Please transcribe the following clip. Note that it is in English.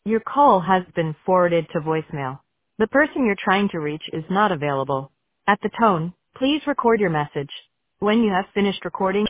Your call has been forwarded to voicemail. The person you're trying to reach is not available. At the tone, please record your message. When you have finished recording,